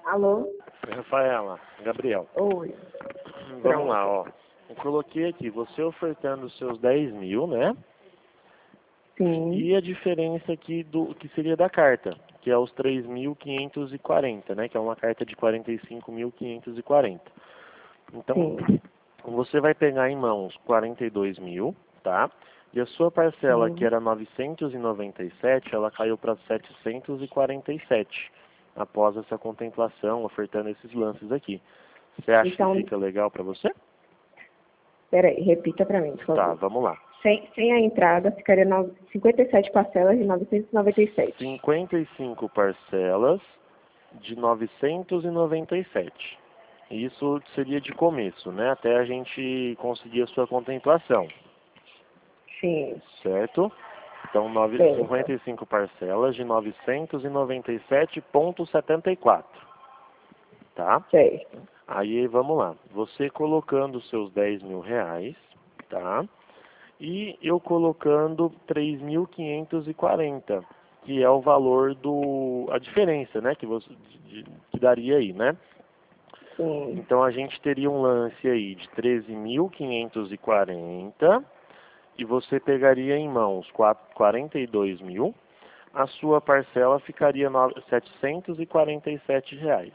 Alô? Rafaela, Gabriel. Oi. Vamos lá, ó. Eu coloquei aqui, você ofertando os seus 10 mil, né? Sim. E a diferença aqui do que seria da carta, que é os 3.540, né? Que é uma carta de 45.540. Então, Sim. você vai pegar em mãos 42 mil, tá? E a sua parcela, que Sim. era 997, ela caiu para 747, após essa contemplação, ofertando esses lances aqui. Você acha Então, que fica legal para você? peraí, repita para mim, por Tá, favor. vamos lá. Sem a entrada, ficaria 57 parcelas de 997. 55 parcelas de 997. Isso seria de começo, né? Até a gente conseguir a sua contemplação, Sim. certo? Então, Certo. 55 parcelas de 997,74, tá? Certo. Aí, vamos lá. Você colocando os seus 10 mil reais, tá? E eu colocando 3.540, que é o valor a diferença, né? Que daria aí, né? Sim. Então, a gente teria um lance aí de 13.540 e você pegaria em mãos 42 mil, a sua parcela ficaria R$ 747.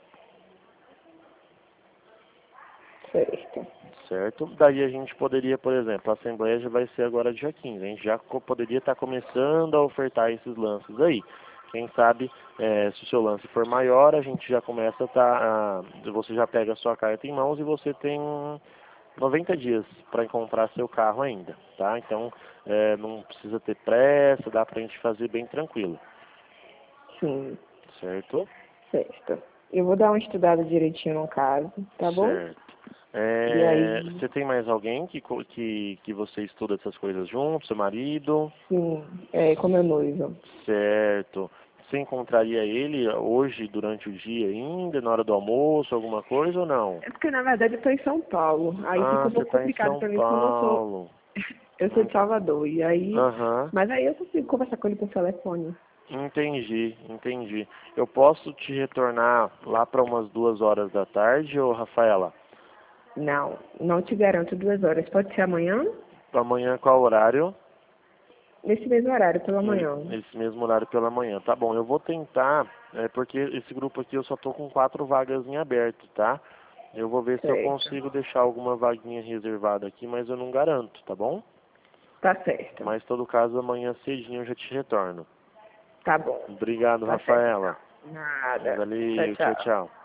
Certo. Certo? Daí a gente poderia, por exemplo, a assembleia já vai ser agora dia 15, a gente já poderia estar começando a ofertar esses lances aí. Quem sabe, se o seu lance for maior, a gente já começa você já pega a sua carta em mãos e você tem 90 dias para encontrar seu carro ainda, tá? Então, não precisa ter pressa, dá pra gente fazer bem tranquilo, Sim. certo? Certo. Eu vou dar uma estudada direitinho no caso, tá bom? Certo. E aí, Você tem mais alguém que você estuda essas coisas junto, seu marido? sim, com meu noivo. Certo. Você encontraria ele hoje, durante o dia ainda, na hora do almoço, alguma coisa ou não? É porque, na verdade, eu estou em São Paulo. Aí fica Ah, um você pouco está em complicado São para mim, como eu sou. Paulo. Eu sou de Salvador. E aí. Aham. Mas aí eu consigo conversar com ele por telefone. Entendi, entendi. Eu posso te retornar lá para umas 2 horas da tarde, ô Rafaela? Não, não te garanto 2 horas. Pode ser amanhã? Amanhã qual horário? Nesse mesmo horário, pela manhã. Nesse mesmo horário pela manhã. Tá bom, eu vou tentar, porque esse grupo aqui eu só tô com 4 vagas em aberto, tá? Eu vou ver se eu Certo. consigo deixar alguma vaguinha reservada aqui, mas eu não garanto, tá bom? Tá certo. Mas, em todo caso, amanhã cedinho eu já te retorno. Tá bom. Obrigado, Tá certo, Rafaela. então. Nada. Tchau, Valeu, tchau, tchau. tchau.